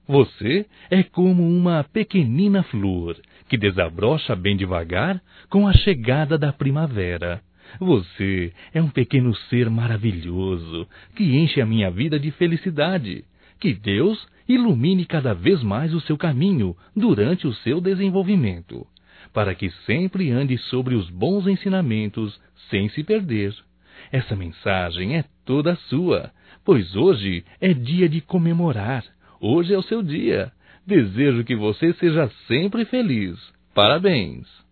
Você é como uma pequenina flor que desabrocha bem devagar com a chegada da primavera. Você é um pequeno ser maravilhoso que enche a minha vida de felicidade. Que Deus ilumine cada vez mais o seu caminho durante o seu desenvolvimento, para que sempre ande sobre os bons ensinamentos sem se perder. Essa mensagem é toda sua, pois hoje é dia de comemorar. Hoje é o seu dia. Desejo que você seja sempre feliz. Parabéns!